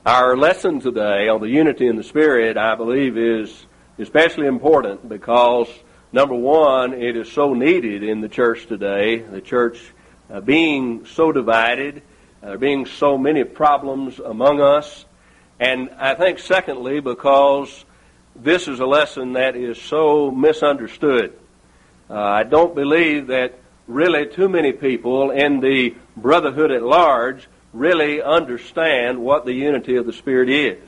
Our lesson today on the unity in the Spirit, I believe, is especially important because, number one, it is so needed in the church today. The church being so divided, there being so many problems among us. And I think, secondly, because this is a lesson that is so misunderstood. I don't believe that really too many people in the brotherhood at large really understand what the unity of the Spirit is.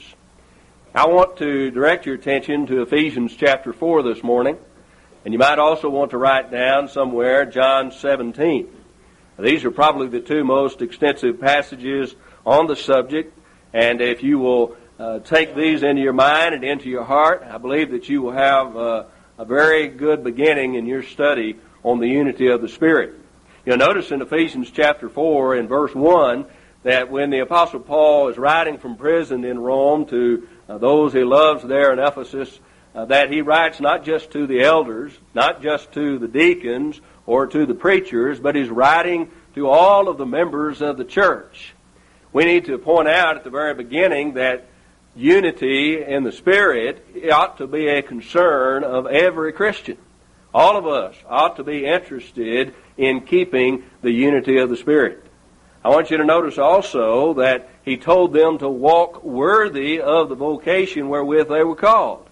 I want to direct your attention to Ephesians chapter 4 this morning, and you might also want to write down somewhere John 17. These are probably the two most extensive passages on the subject, and if you will take these into your mind and into your heart, I believe that you will have a very good beginning in your study on the unity of the Spirit. You'll notice in Ephesians chapter 4 in verse 1 that when the Apostle Paul is writing from prison in Rome to those he loves there in Ephesus, that he writes not just to the elders, not just to the deacons or to the preachers, but he's writing to all of the members of the church. We need to point out at the very beginning that unity in the Spirit ought to be a concern of every Christian. All of us ought to be interested in keeping the unity of the Spirit. I want you to notice also that he told them to walk worthy of the vocation wherewith they were called.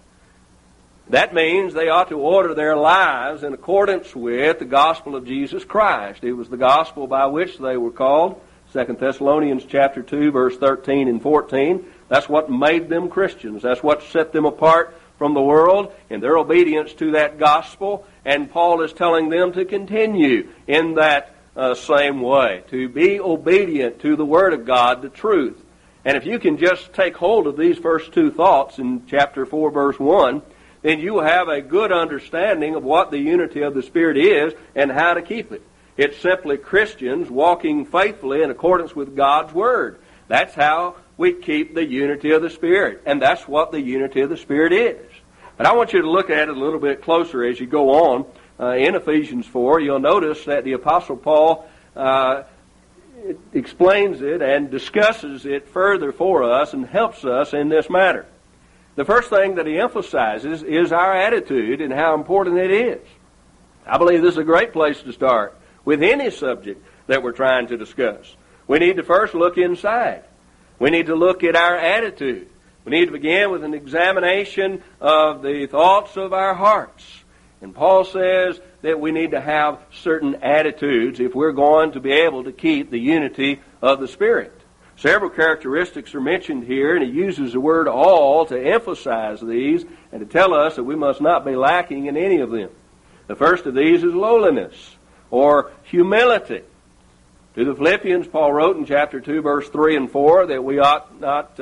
That means they ought to order their lives in accordance with the gospel of Jesus Christ. It was the gospel by which they were called. 2 Thessalonians chapter 2, verse 13 and 14. That's what made them Christians. That's what set them apart from the world in their obedience to that gospel. And Paul is telling them to continue in that same way, to be obedient to the Word of God, the truth. And if you can just take hold of these first two thoughts in chapter 4, verse 1, then you will have a good understanding of what the unity of the Spirit is and how to keep it. It's simply Christians walking faithfully in accordance with God's Word. That's how we keep the unity of the Spirit, and that's what the unity of the Spirit is. But I want you to look at it a little bit closer as you go on. In Ephesians 4, you'll notice that the Apostle Paul explains it and discusses it further for us and helps us in this matter. The first thing that he emphasizes is our attitude and how important it is. I believe this is a great place to start with any subject that we're trying to discuss. We need to first look inside. We need to look at our attitude. We need to begin with an examination of the thoughts of our hearts. And Paul says that we need to have certain attitudes if we're going to be able to keep the unity of the Spirit. Several characteristics are mentioned here, and he uses the word all to emphasize these and to tell us that we must not be lacking in any of them. The first of these is lowliness or humility. To the Philippians, Paul wrote in chapter 2, verse 3 and 4 that we ought not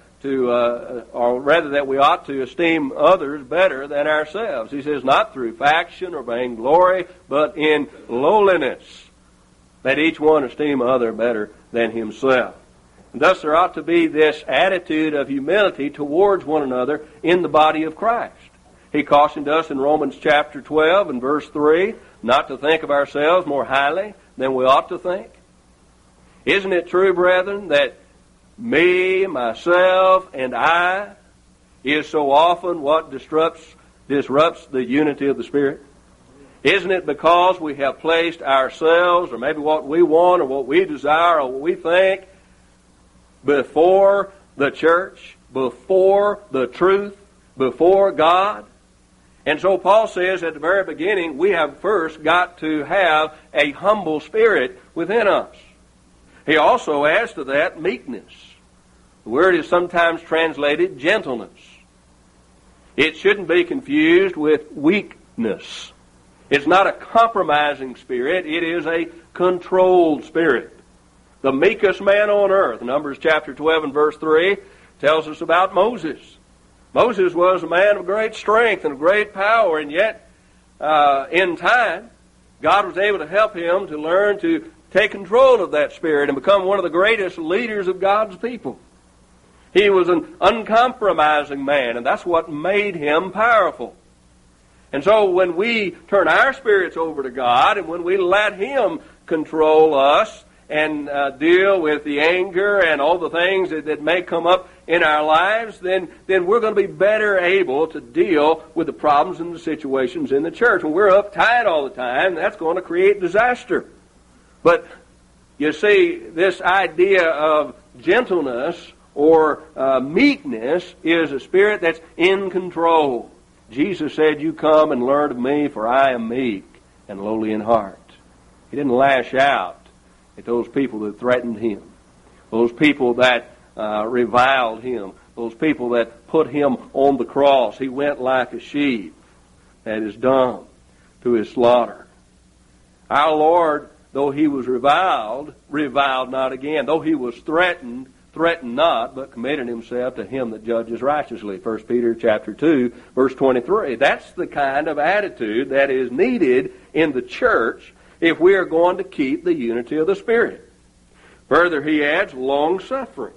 that we ought to esteem others better than ourselves. He says, not through faction or vainglory, but in lowliness, that each one esteem other better than himself. And thus there ought to be this attitude of humility towards one another in the body of Christ. He cautioned us in Romans chapter 12 and verse 3 not to think of ourselves more highly than we ought to think. Isn't it true, brethren, that me, myself, and I is so often what disrupts the unity of the Spirit? Isn't it because we have placed ourselves, or maybe what we want, or what we desire, or what we think, before the church, before the truth, before God? And so Paul says at the very beginning, we have first got to have a humble spirit within us. He also adds to that meekness. The word is sometimes translated gentleness. It shouldn't be confused with weakness. It's not a compromising spirit. It is a controlled spirit. The meekest man on earth, Numbers chapter 12 and verse 3, tells us about Moses. Moses was a man of great strength and great power, and yet in time, God was able to help him to learn to take control of that spirit and become one of the greatest leaders of God's people. He was an uncompromising man, and that's what made him powerful. And so when we turn our spirits over to God, and when we let Him control us and deal with the anger and all the things that may come up in our lives, then we're going to be better able to deal with the problems and the situations in the church. When we're uptight all the time, that's going to create disaster. But you see, this idea of gentleness or meekness is a spirit that's in control. Jesus said, "You come and learn of me, for I am meek and lowly in heart." He didn't lash out at those people that threatened him, those people that reviled him, those people that put him on the cross. He went like a sheep that is dumb to his slaughter. Our Lord, though he was reviled not again. Though he was threatened not, but committed himself to him that judges righteously. 1 Peter chapter 2, verse 23. That's the kind of attitude that is needed in the church if we are going to keep the unity of the Spirit. Further, he adds, long-suffering,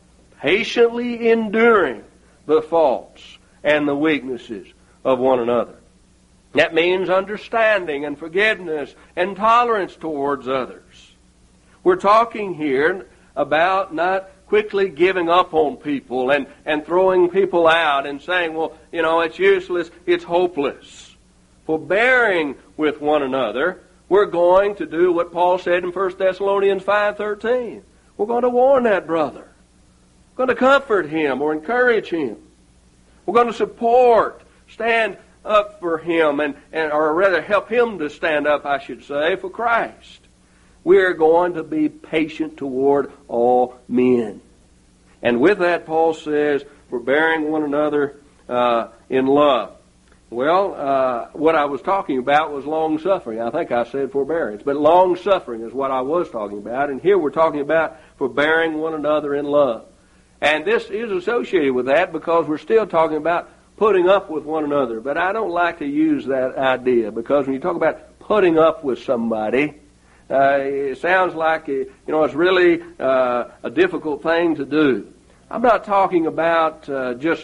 patiently enduring the faults and the weaknesses of one another. That means understanding and forgiveness and tolerance towards others. We're talking here about not quickly giving up on people and throwing people out and saying, well, it's useless, it's hopeless. Forbearing with one another, we're going to do what Paul said in 1 Thessalonians 5:13. We're going to warn that brother. We're going to comfort him or encourage him. We're going to support, stand up for him, or rather help him to stand up, I should say, for Christ. We're going to be patient toward all men. And with that, Paul says, forbearing one another in love. Well, what I was talking about was long-suffering. I think I said forbearance, but long-suffering is what I was talking about. And here we're talking about forbearing one another in love. And this is associated with that because we're still talking about putting up with one another. But I don't like to use that idea because when you talk about putting up with somebody, it sounds like it's really a difficult thing to do. I'm not talking about just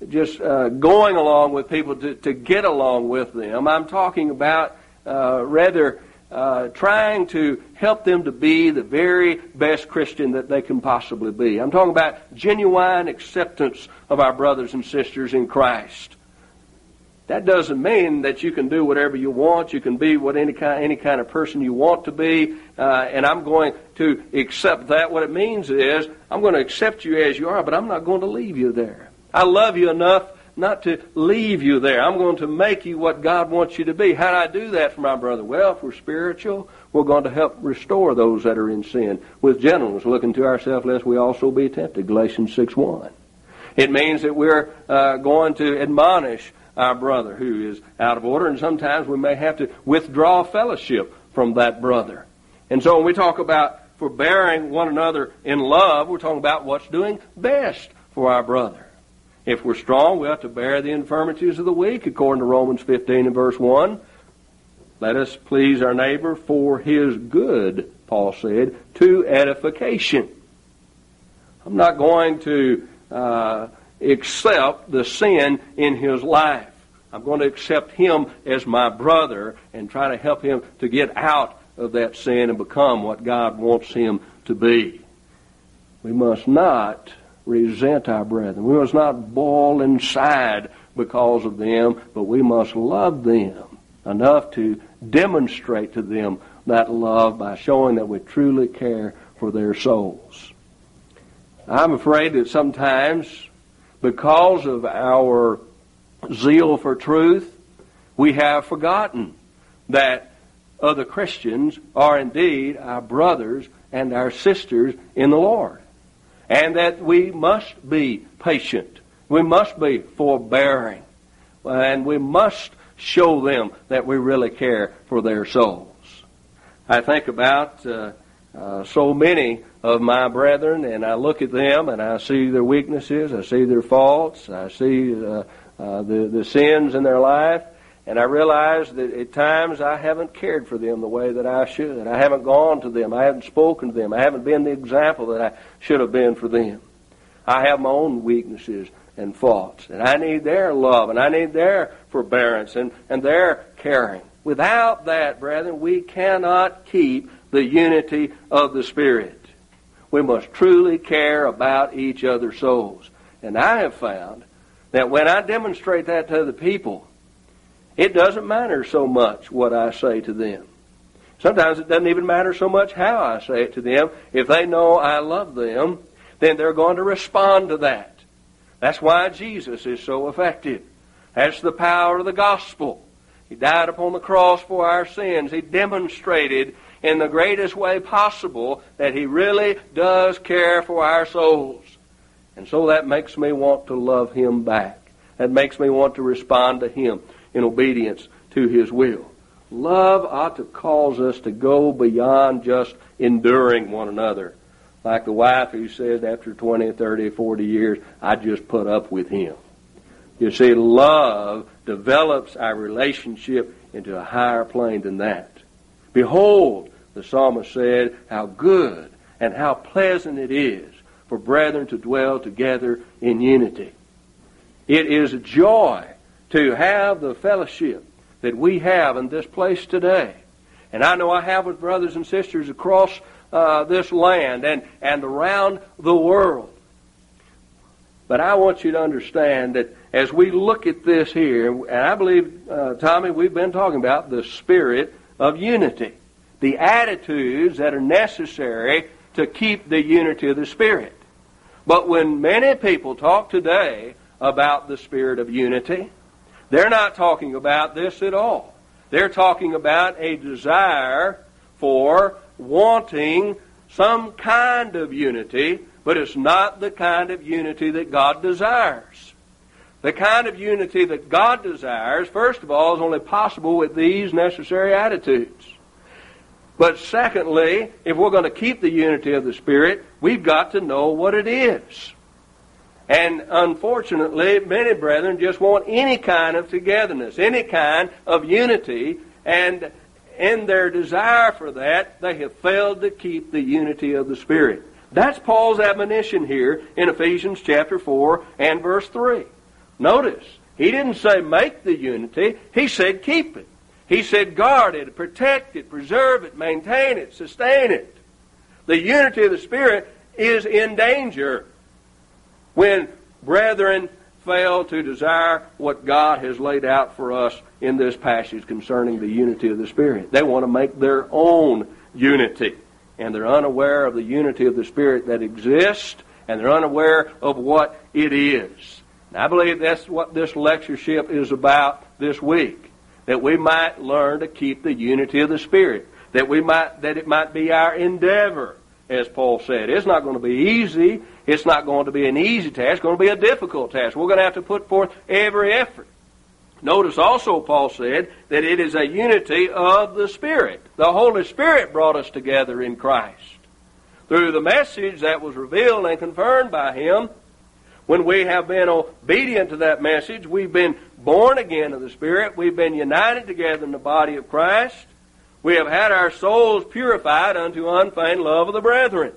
going along with people to get along with them. I'm talking about rather trying to help them to be the very best Christian that they can possibly be. I'm talking about genuine acceptance of our brothers and sisters in Christ. That doesn't mean that you can do whatever you want. You can be any kind of person you want to be, and I'm going to accept that. What it means is I'm going to accept you as you are, but I'm not going to leave you there. I love you enough not to leave you there. I'm going to make you what God wants you to be. How do I do that for my brother? Well, if we're spiritual, we're going to help restore those that are in sin with gentleness, looking to ourselves lest we also be tempted. Galatians 6:1. It means that we're going to admonish our brother who is out of order, and sometimes we may have to withdraw fellowship from that brother. And so when we talk about forbearing one another in love, we're talking about what's doing best for our brother. If we're strong, we have to bear the infirmities of the weak, according to Romans 15 and verse 1. Let us please our neighbor for his good, Paul said, to edification. I'm not going to accept the sin in his life. I'm going to accept him as my brother and try to help him to get out of that sin and become what God wants him to be. We must not resent our brethren. We must not boil inside because of them, but we must love them enough to demonstrate to them that love by showing that we truly care for their souls. I'm afraid that sometimes, because of our zeal for truth, we have forgotten that other Christians are indeed our brothers and our sisters in the Lord. And that we must be patient. We must be forbearing. And we must show them that we really care for their souls. I think about so many of my brethren, and I look at them and I see their weaknesses, I see their faults, I see the sins in their life, and I realize that at times I haven't cared for them the way that I should. I haven't gone to them. I haven't spoken to them. I haven't been the example that I should have been for them. I have my own weaknesses and faults, and I need their love, and I need their forbearance and their caring. Without that, brethren, we cannot keep the the unity of the Spirit. We must truly care about each other's souls. And I have found that when I demonstrate that to other people, it doesn't matter so much what I say to them. Sometimes it doesn't even matter so much how I say it to them. If they know I love them, then they're going to respond to that. That's why Jesus is so effective. That's the power of the gospel. He died upon the cross for our sins. He demonstrated in the greatest way possible that He really does care for our souls. And so that makes me want to love Him back. That makes me want to respond to Him in obedience to His will. Love ought to cause us to go beyond just enduring one another. Like the wife who said after 20, 30, 40 years, I just put up with him. You see, love develops our relationship into a higher plane than that. Behold, the psalmist said, how good and how pleasant it is for brethren to dwell together in unity. It is a joy to have the fellowship that we have in this place today. And I know I have with brothers and sisters across this land and around the world. But I want you to understand that as we look at this here, and I believe, Tommy, we've been talking about the spirit of unity, the attitudes that are necessary to keep the unity of the Spirit. But when many people talk today about the spirit of unity, they're not talking about this at all. They're talking about a desire for wanting some kind of unity, but it's not the kind of unity that God desires. The kind of unity that God desires, first of all, is only possible with these necessary attitudes. But secondly, if we're going to keep the unity of the Spirit, we've got to know what it is. And unfortunately, many brethren just want any kind of togetherness, any kind of unity, and in their desire for that, they have failed to keep the unity of the Spirit. That's Paul's admonition here in Ephesians chapter 4 and verse 3. Notice, he didn't say make the unity, he said keep it. He said guard it, protect it, preserve it, maintain it, sustain it. The unity of the Spirit is in danger when brethren fail to desire what God has laid out for us in this passage concerning the unity of the Spirit. They want to make their own unity, and they're unaware of the unity of the Spirit that exists, and they're unaware of what it is. And I believe that's what this lectureship is about this week, that we might learn to keep the unity of the Spirit, that it might be our endeavor, as Paul said. It's not going to be easy. It's not going to be an easy task. It's going to be a difficult task. We're going to have to put forth every effort. Notice also Paul said that it is a unity of the Spirit. The Holy Spirit brought us together in Christ. Through the message that was revealed and confirmed by Him, when we have been obedient to that message, we've been born again of the Spirit. We've been united together in the body of Christ. We have had our souls purified unto unfeigned love of the brethren.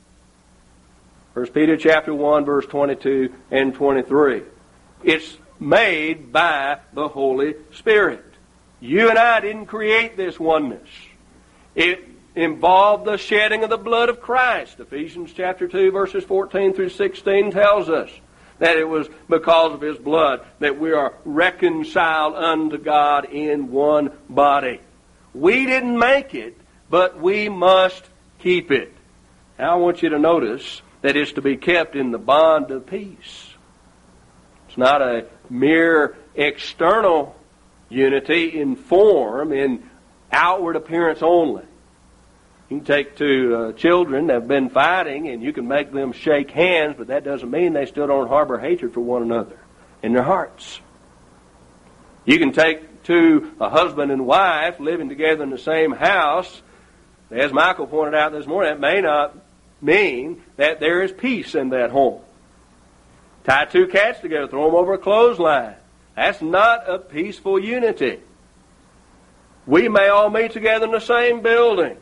1 Peter chapter 1, verse 22 and 23. It's made by the Holy Spirit. You and I didn't create this oneness. It involved the shedding of the blood of Christ. Ephesians chapter 2, verses 14 through 16 tells us that it was because of His blood that we are reconciled unto God in one body. We didn't make it, but we must keep it. Now I want you to notice that it's to be kept in the bond of peace. It's not a mere external unity in form, in outward appearance only. You can take two children that have been fighting and you can make them shake hands, but that doesn't mean they still don't harbor hatred for one another in their hearts. You can take a husband and wife living together in the same house. As Michael pointed out this morning, it may not mean that there is peace in that home. Tie two cats together, throw them over a clothesline. That's not a peaceful unity. We may all meet together in the same building.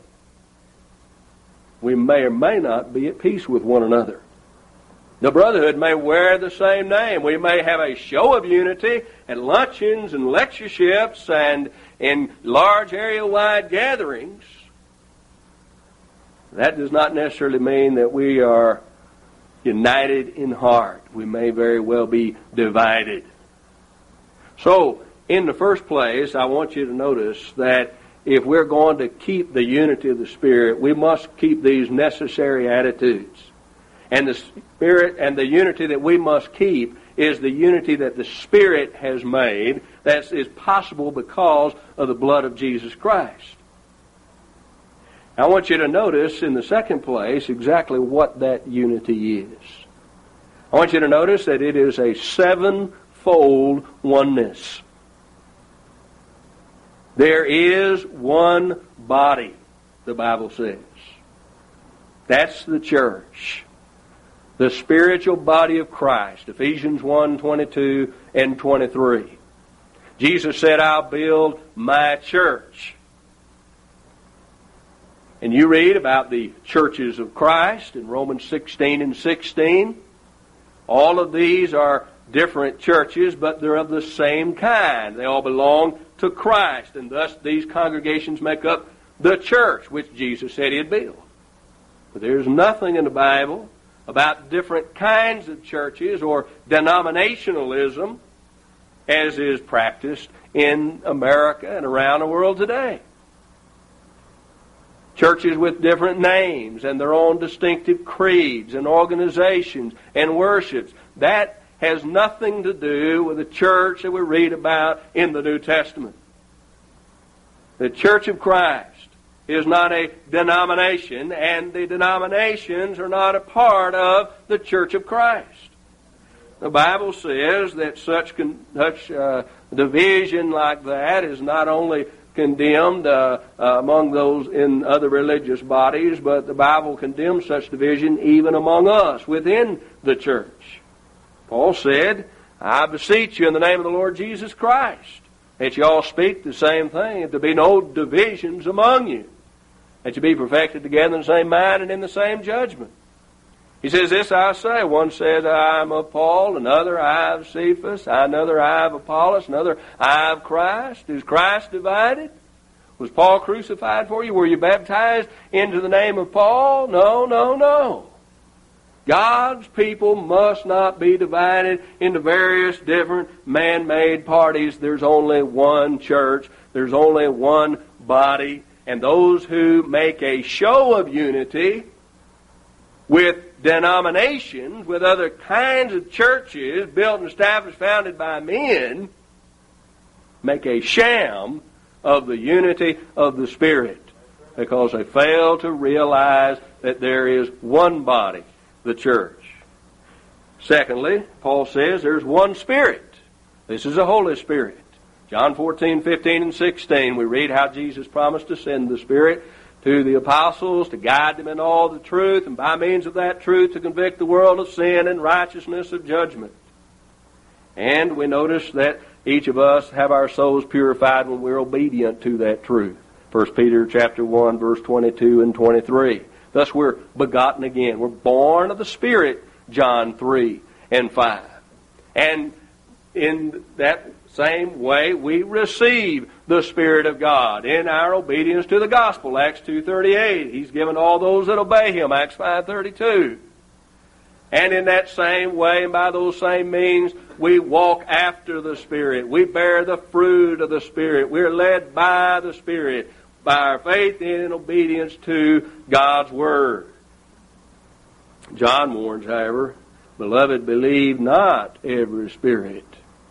We may or may not be at peace with one another. The brotherhood may wear the same name. We may have a show of unity at luncheons and lectureships and in large area-wide gatherings. That does not necessarily mean that we are united in heart. We may very well be divided. So, in the first place, I want you to notice that if we're going to keep the unity of the Spirit, we must keep these necessary attitudes. And the Spirit and the unity that we must keep is the unity that the Spirit has made, that is possible because of the blood of Jesus Christ. I want you to notice in the second place exactly what that unity is. I want you to notice that it is a sevenfold oneness. There is one body, the Bible says. That's the church. The spiritual body of Christ. Ephesians 1:22 and 23. Jesus said, I'll build my church. And you read about the churches of Christ in Romans 16 and 16. All of these are different churches, but they're of the same kind. They all belong to Christ, and thus these congregations make up the church, which Jesus said He'd build. But there's nothing in the Bible about different kinds of churches or denominationalism as is practiced in America and around the world today. Churches with different names and their own distinctive creeds and organizations and worships. That has nothing to do with the church that we read about in the New Testament. The Church of Christ is not a denomination, and the denominations are not a part of the Church of Christ. The Bible says that such division like that is not only condemned among those in other religious bodies, but the Bible condemns such division even among us within the church. Paul said, I beseech you in the name of the Lord Jesus Christ, that you all speak the same thing, that there be no divisions among you, that you be perfected together in the same mind and in the same judgment. He says, this I say, one says, I am of Paul, another I of Cephas, another I of Apollos, another I of Christ. Is Christ divided? Was Paul crucified for you? Were you baptized into the name of Paul? No, no, no. God's people must not be divided into various different man-made parties. There's only one church. There's only one body. And those who make a show of unity with denominations, with other kinds of churches built and established, founded by men, make a sham of the unity of the Spirit, because they fail to realize that there is one body, the church. Secondly, Paul says there's one Spirit. This is the Holy Spirit. John 14:15 and 16, we read how Jesus promised to send the Spirit to the apostles to guide them in all the truth, and by means of that truth to convict the world of sin and righteousness of judgment. And we notice that each of us have our souls purified when we're obedient to that truth. 1 Peter chapter 1, verse 22 and 23. Thus we're begotten again. We're born of the Spirit, John 3 and 5. And in that same way, we receive the Spirit of God in our obedience to the gospel, Acts 2:38. He's given all those that obey Him, Acts 5:32. And in that same way, and by those same means, we walk after the Spirit. We bear the fruit of the Spirit. We're led by the Spirit, by our faith in and obedience to God's Word. John warns, however, beloved, believe not every spirit,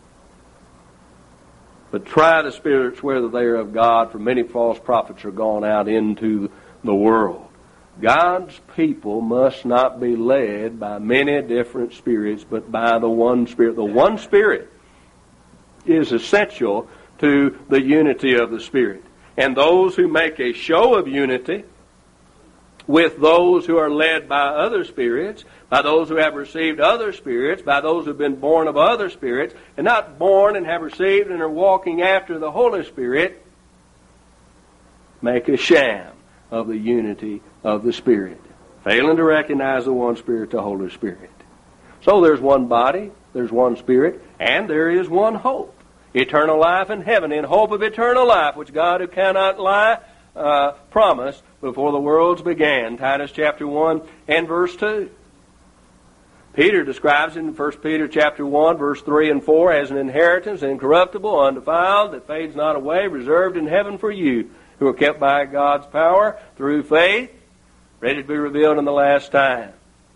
but try the spirits whether they are of God, for many false prophets are gone out into the world. God's people must not be led by many different spirits, but by the one Spirit. The one Spirit is essential to the unity of the Spirit. And those who make a show of unity with those who are led by other spirits, by those who have received other spirits, by those who have been born of other spirits, and not born and have received and are walking after the Holy Spirit, make a sham of the unity of the Spirit, failing to recognize the one Spirit, the Holy Spirit. So there's one body, there's one Spirit, and there is one hope. Eternal life in heaven, in hope of eternal life, which God who cannot lie promised before the worlds began. Titus chapter 1 and verse 2. Peter describes it in 1 Peter chapter 1, verse 3 and 4 as an inheritance, incorruptible, undefiled, that fades not away, reserved in heaven for you, who are kept by God's power through faith, ready to be revealed in the last time.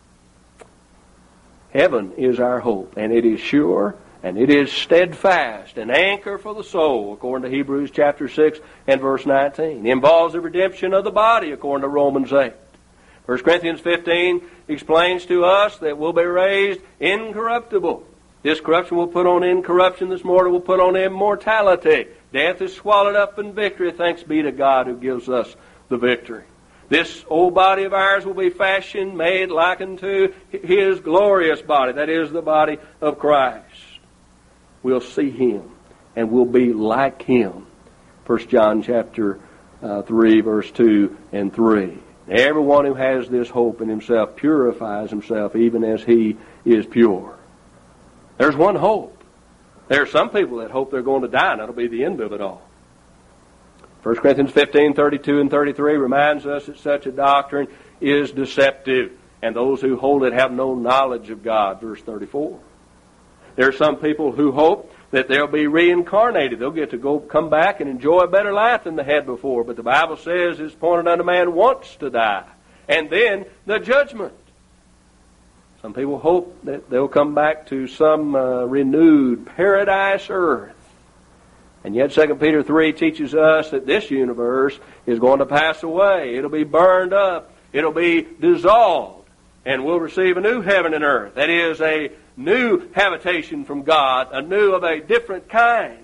Heaven is our hope, and it is sure, and it is steadfast, an anchor for the soul, according to Hebrews chapter 6 and verse 19. It involves the redemption of the body, according to Romans 8. 1 Corinthians 15 explains to us that we'll be raised incorruptible. This corruption will put on incorruption, this mortal will put on immortality. Death is swallowed up in victory. Thanks be to God who gives us the victory. This old body of ours will be fashioned, made like unto His glorious body. That is the body of Christ. We'll see Him and we'll be like Him. 1 John chapter 3, verse 2 and 3. Everyone who has this hope in himself purifies himself even as he is pure. There's one hope. There are some people that hope they're going to die, and that'll be the end of it all. 1 Corinthians 15, 32 and 33 reminds us that such a doctrine is deceptive, and those who hold it have no knowledge of God. Verse 34. There are some people who hope that they'll be reincarnated. They'll get to come back and enjoy a better life than they had before. But the Bible says it's appointed unto man once to die, and then the judgment. Some people hope that they'll come back to some renewed paradise earth. And yet 2 Peter 3 teaches us that this universe is going to pass away. It'll be burned up. It'll be dissolved. And we'll receive a new heaven and earth. That is a new habitation from God, a new of a different kind.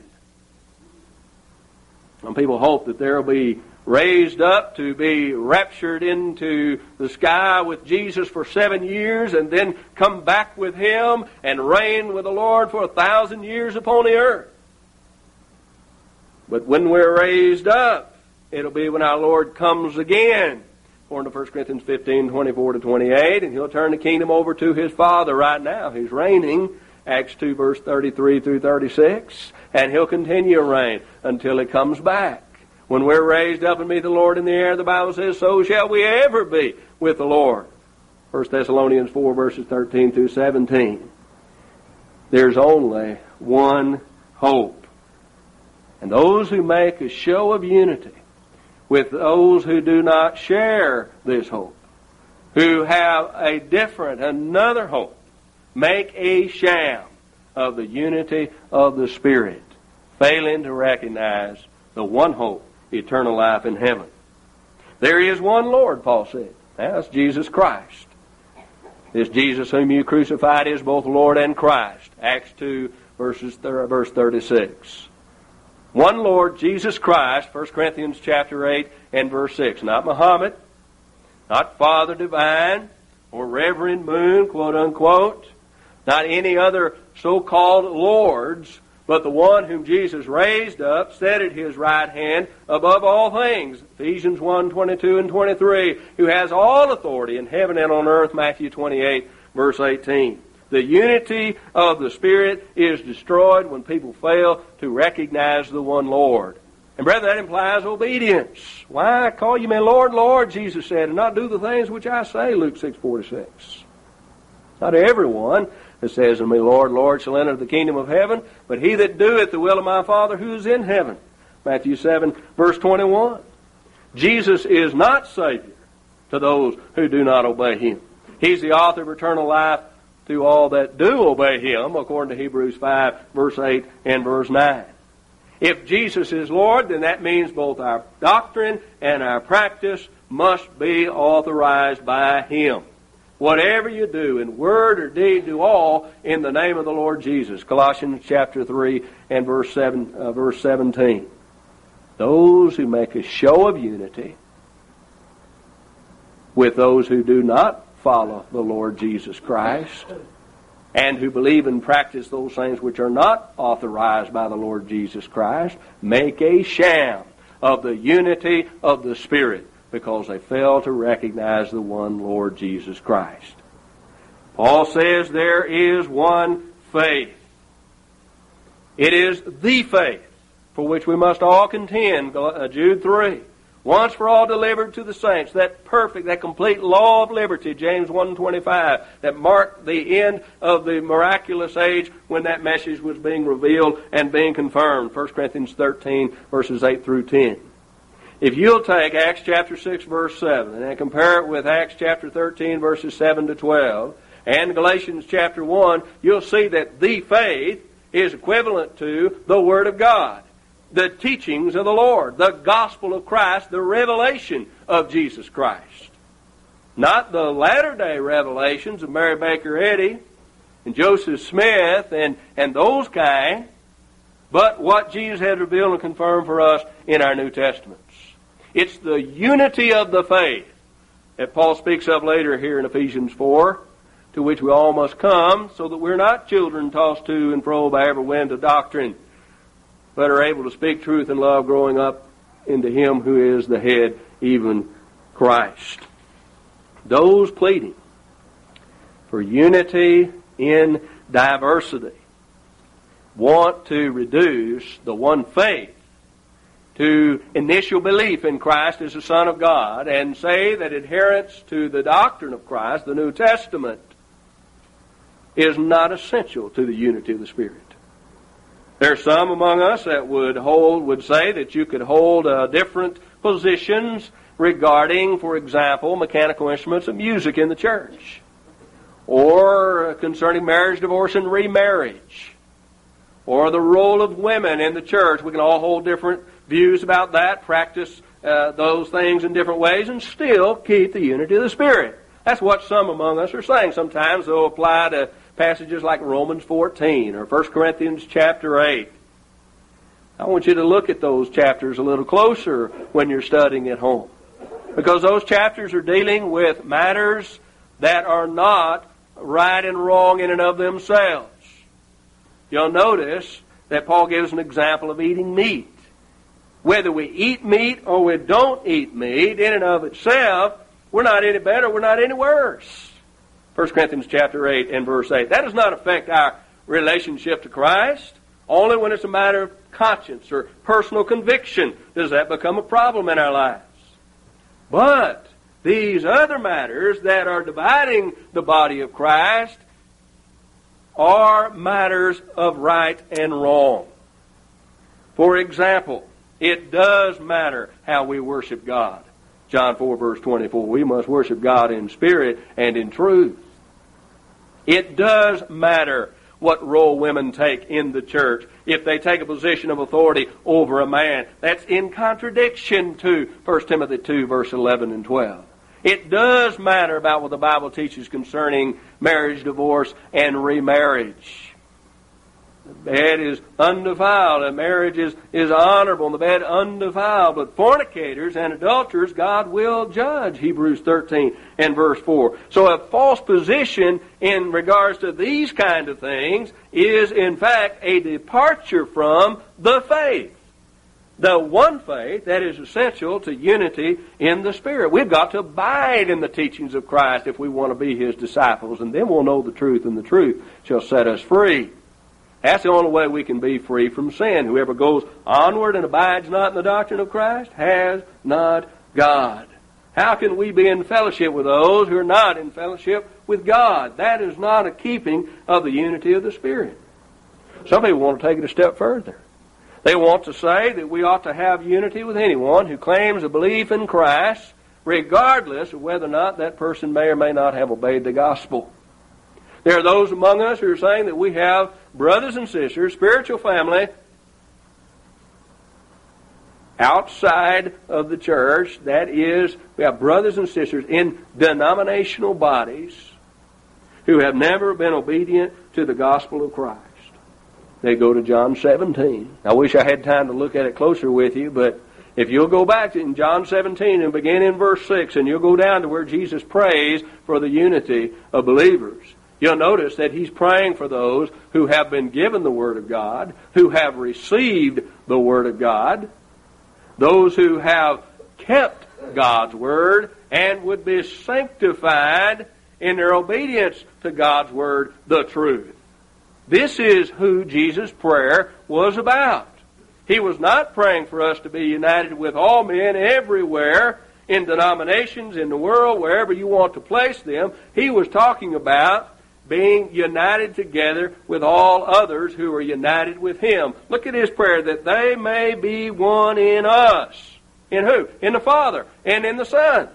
Some people hope that there will be raised up to be raptured into the sky with Jesus for 7 years and then come back with Him and reign with the Lord for 1,000 years upon the earth. But when we're raised up, it'll be when our Lord comes again. According to 1 Corinthians 15, 24 to 28, and He'll turn the kingdom over to His Father right now. He's reigning, Acts 2, verse 33 through 36, and He'll continue to reign until He comes back. When we're raised up and meet the Lord in the air, the Bible says, so shall we ever be with the Lord. 1 Thessalonians 4, verses 13 through 17. There's only one hope. And those who make a show of unity with those who do not share this hope, who have a different, another hope, make a sham of the unity of the Spirit, failing to recognize the one hope, eternal life in heaven. There is one Lord, Paul said. That's Jesus Christ. This Jesus whom you crucified is both Lord and Christ. Acts 2, verse 36. One Lord, Jesus Christ, 1 Corinthians chapter 8 and verse 6. Not Muhammad, not Father Divine, or Reverend Moon, quote unquote. Not any other so-called lords, but the one whom Jesus raised up, set at His right hand above all things. Ephesians 1, 22 and 23. Who has all authority in heaven and on earth, Matthew 28, verse 18. The unity of the Spirit is destroyed when people fail to recognize the one Lord. And brother, that implies obedience. Why call you me Lord, Lord, Jesus said, and not do the things which I say, Luke 6:46. Not everyone that says to me, Lord, Lord, shall enter the kingdom of heaven, but he that doeth the will of my Father who is in heaven. Matthew 7, verse 21. Jesus is not Savior to those who do not obey Him. He's the author of eternal life to all that do obey Him, according to Hebrews 5, verse 8 and verse 9. If Jesus is Lord, then that means both our doctrine and our practice must be authorized by Him. Whatever you do, in word or deed, do all in the name of the Lord Jesus. Colossians chapter 3 and verse 17. Those who make a show of unity with those who do not follow the Lord Jesus Christ and who believe and practice those things which are not authorized by the Lord Jesus Christ make a sham of the unity of the Spirit because they fail to recognize the one Lord Jesus Christ. Paul says there is one faith. It is the faith for which we must all contend, Jude 3. once for all delivered to the saints, that perfect, that complete law of liberty, James 1:25, that marked the end of the miraculous age when that message was being revealed and being confirmed, 1 Corinthians 13, verses 8 through 10. If you'll take Acts chapter 6, verse 7, and then compare it with Acts chapter 13, verses 7 to 12, and Galatians chapter 1, you'll see that the faith is equivalent to the Word of God, the teachings of the Lord, the gospel of Christ, the revelation of Jesus Christ. Not the latter-day revelations of Mary Baker Eddy and Joseph Smith and those kind, but what Jesus has revealed and confirmed for us in our New Testaments. It's the unity of the faith that Paul speaks of later here in Ephesians 4, to which we all must come, so that we're not children tossed to and fro by every wind of doctrine, but are able to speak truth in love, growing up into Him who is the head, even Christ. Those pleading for unity in diversity want to reduce the one faith to initial belief in Christ as the Son of God, and say that adherence to the doctrine of Christ, the New Testament, is not essential to the unity of the Spirit. There are some among us that would say that you could hold different positions regarding, for example, mechanical instruments of music in the church, or concerning marriage, divorce, and remarriage, or the role of women in the church. We can all hold different views about that, practice those things in different ways, and still keep the unity of the Spirit. That's what some among us are saying. Sometimes they'll apply to passages like Romans 14 or 1 Corinthians chapter 8. I want you to look at those chapters a little closer when you're studying at home, because those chapters are dealing with matters that are not right and wrong in and of themselves. You'll notice that Paul gives an example of eating meat. Whether we eat meat or we don't eat meat, in and of itself, we're not any better, we're not any worse. 1 Corinthians chapter 8 and verse 8. That does not affect our relationship to Christ. Only when it's a matter of conscience or personal conviction does that become a problem in our lives. But these other matters that are dividing the body of Christ are matters of right and wrong. For example, it does matter how we worship God. John 4 verse 24, we must worship God in spirit and in truth. It does matter what role women take in the church. If they take a position of authority over a man, that's in contradiction to 1 Timothy 2 verse 11 and 12. It does matter about what the Bible teaches concerning marriage, divorce, and remarriage. The bed is undefiled, and marriage is honorable, and the bed undefiled. But fornicators and adulterers God will judge, Hebrews 13 and verse 4. So a false position in regards to these kind of things is in fact a departure from the faith. The one faith that is essential to unity in the Spirit. We've got to abide in the teachings of Christ if we want to be His disciples, and then we'll know the truth, and the truth shall set us free. That's the only way we can be free from sin. Whoever goes onward and abides not in the doctrine of Christ has not God. How can we be in fellowship with those who are not in fellowship with God? That is not a keeping of the unity of the Spirit. Some people want to take it a step further. They want to say that we ought to have unity with anyone who claims a belief in Christ, regardless of whether or not that person may or may not have obeyed the gospel. There are those among us who are saying that we have brothers and sisters, spiritual family, outside of the church. That is, we have brothers and sisters in denominational bodies who have never been obedient to the gospel of Christ. They go to John 17. I wish I had time to look at it closer with you, but if you'll go back to in John 17 and begin in verse 6, and you'll go down to where Jesus prays for the unity of believers, you'll notice that He's praying for those who have been given the Word of God, who have received the Word of God, those who have kept God's Word and would be sanctified in their obedience to God's Word, the truth. This is who Jesus' prayer was about. He was not praying for us to be united with all men everywhere, in denominations, in the world, wherever you want to place them. He was talking about being united together with all others who are united with Him. Look at His prayer, that they may be one in us. In who? In the Father and in the Son.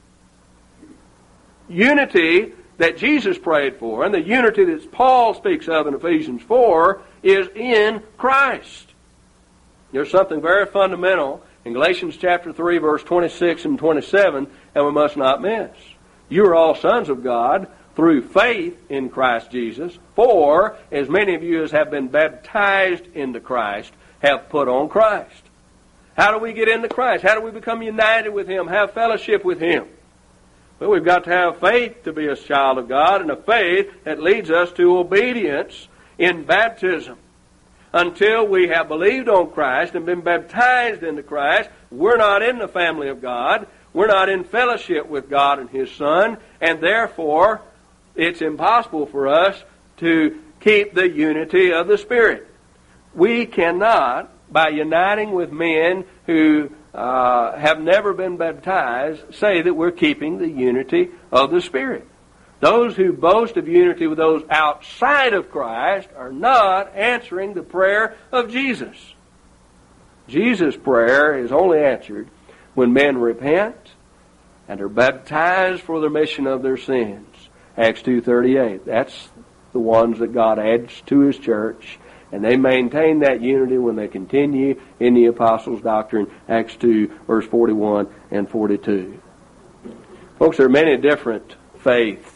Unity that Jesus prayed for, and the unity that Paul speaks of in Ephesians 4, is in Christ. There's something very fundamental in Galatians chapter 3, verse 26 and 27, and we must not miss. You are all sons of God through faith in Christ Jesus, for as many of you as have been baptized into Christ have put on Christ. How do we get into Christ? How do we become united with Him, have fellowship with Him? Well, we've got to have faith to be a child of God, and a faith that leads us to obedience in baptism. Until we have believed on Christ and been baptized into Christ, we're not in the family of God. We're not in fellowship with God and His Son, and therefore it's impossible for us to keep the unity of the Spirit. We cannot, by uniting with men who have never been baptized, say that we're keeping the unity of the Spirit. Those who boast of unity with those outside of Christ are not answering the prayer of Jesus. Jesus' prayer is only answered when men repent and are baptized for the remission of their sins. Acts 2:38. That's the ones that God adds to His church, and they maintain that unity when they continue in the apostles' doctrine. Acts 2, verse 41 and 42. Folks, there are many different faiths,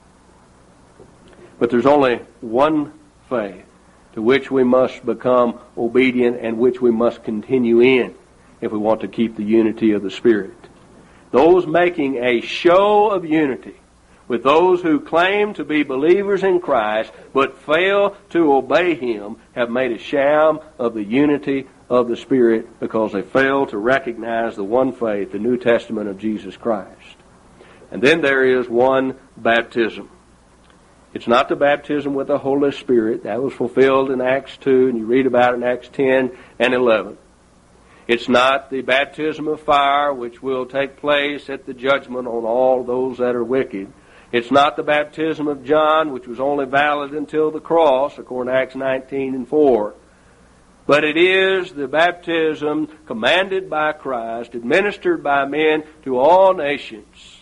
but there's only one faith to which we must become obedient and which we must continue in if we want to keep the unity of the Spirit. Those making a show of unity with those who claim to be believers in Christ but fail to obey Him have made a sham of the unity of the Spirit because they fail to recognize the one faith, the New Testament of Jesus Christ. And then there is one baptism. It's not the baptism with the Holy Spirit. That was fulfilled in Acts 2, and you read about it in Acts 10 and 11. It's not the baptism of fire, which will take place at the judgment on all those that are wicked. It's not the baptism of John, which was only valid until the cross, according to Acts 19 and 4. But it is the baptism commanded by Christ, administered by men to all nations,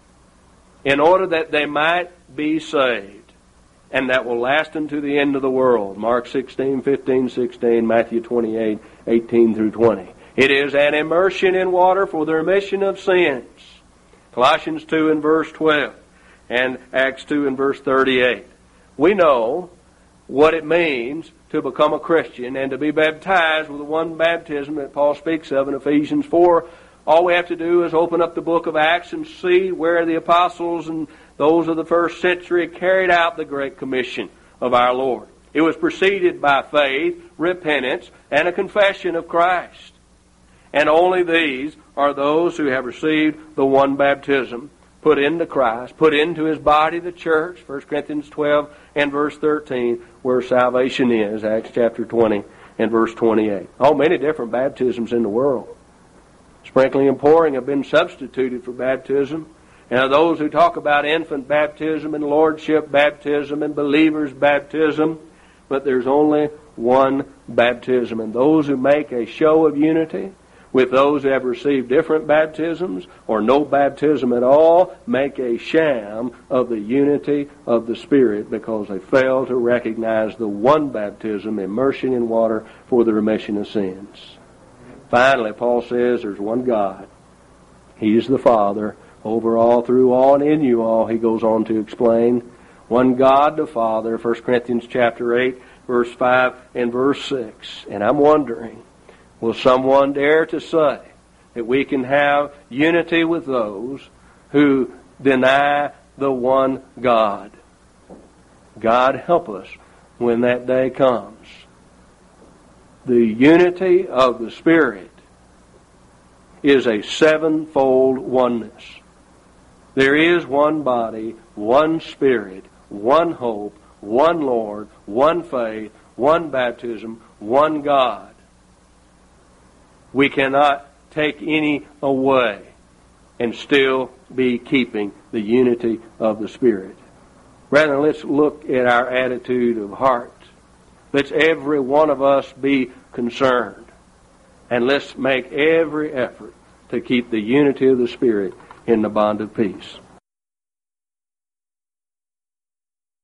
in order that they might be saved, and that will last unto the end of the world. Mark 16, 15, 16, Matthew 28, 18 through 20. It is an immersion in water for the remission of sins. Colossians 2 and verse 12, and Acts 2 and verse 38. We know what it means to become a Christian and to be baptized with the one baptism that Paul speaks of in Ephesians 4. All we have to do is open up the book of Acts and see where the apostles and those of the first century carried out the Great Commission of our Lord. It was preceded by faith, repentance, and a confession of Christ. And only these are those who have received the one baptism, put into Christ, put into His body, the church, 1 Corinthians 12 and verse 13, where salvation is, Acts chapter 20 and verse 28. Oh, many different baptisms in the world. Sprinkling and pouring have been substituted for baptism. And those who talk about infant baptism and lordship baptism and believers baptism, but there's only one baptism. And those who make a show of unity with those who have received different baptisms or no baptism at all make a sham of the unity of the Spirit because they fail to recognize the one baptism, immersion in water for the remission of sins. Finally, Paul says there's one God. He's the Father, over all, through all, and in you all, he goes on to explain. One God the Father, 1 Corinthians chapter 8, verse 5 and verse 6. And I'm wondering, will someone dare to say that we can have unity with those who deny the one God? God help us when that day comes. The unity of the Spirit is a sevenfold oneness. There is one body, one Spirit, one hope, one Lord, one faith, one baptism, one God. We cannot take any away and still be keeping the unity of the Spirit. Brethren, let's look at our attitude of heart. Let's every one of us be concerned. And let's make every effort to keep the unity of the Spirit in the bond of peace.